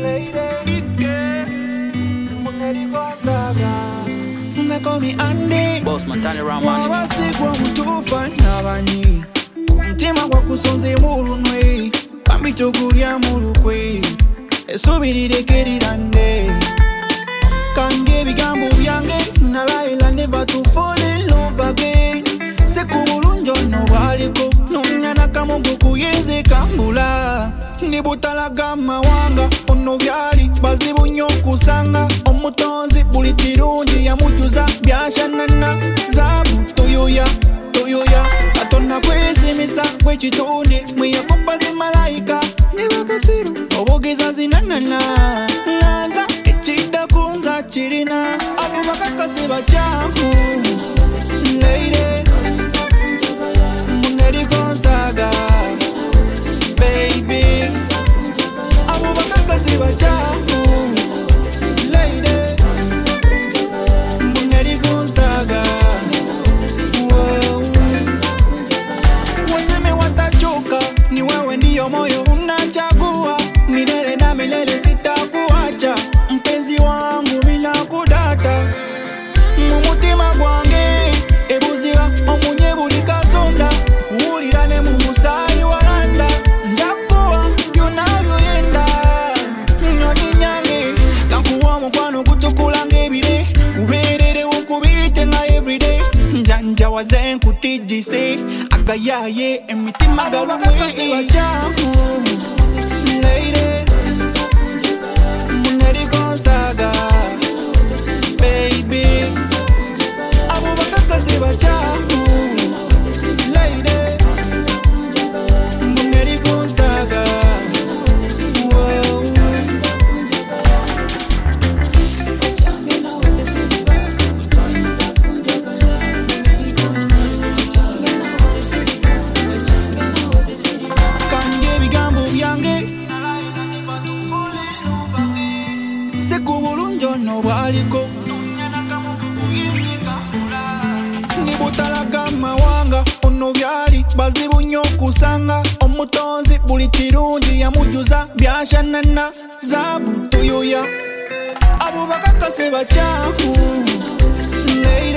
They call me Andy. Boss man, turn around, man. Wawasigwa mutufa nabani Mtima kwa kusonze mulunwe Kambitokulya mulukwe Esubirire kerirande Kange bigambo byange Nalaila never to fall in love again Sekubulunjo no baliko Nunyana kamungu kuyeze kambula Nibutalaga mawanga Ono byali bazibu nyo kusanga Omutonzi buli kirungi yamujuza Byashanana zabu toyoya Atona kwesimisa kwechituni Mwiya kupazi malaika Nibakasiru obogeza zinanana Naza echida kunza chirina Abubakakasi bachamu Lady Muneri Gonzaga Baby Abubakakasi bachamu Lady Muneri Gonzaga Waseme watachoka ni wewe ndiyo moyo unachagua milele na milele sitakuacha mpenzi wangu bila kudata mumutima gwange ebuziba omunye buli kasonda kuwulirane mu musayi walanda njakuwa byonabyoyenda nyonyi nyange nakuwa omukwano gutukula ng'ebire kubeererewo kubiyite nga everyday njanja waze nkutijise agayaye emitima galumwisi bachamu Lady Muneri Gonzaga Baby Abubakakasi bachamu Lady Muneri Gonzaga Kange bigambo byange Sekubulunjo no baliko Nibutalaga mawanga Ono byali bazibu nyo kusanga Omutonzi buli kirungi yamujuza Byashanana zabu toyoya Abubakakasi bachamu Lady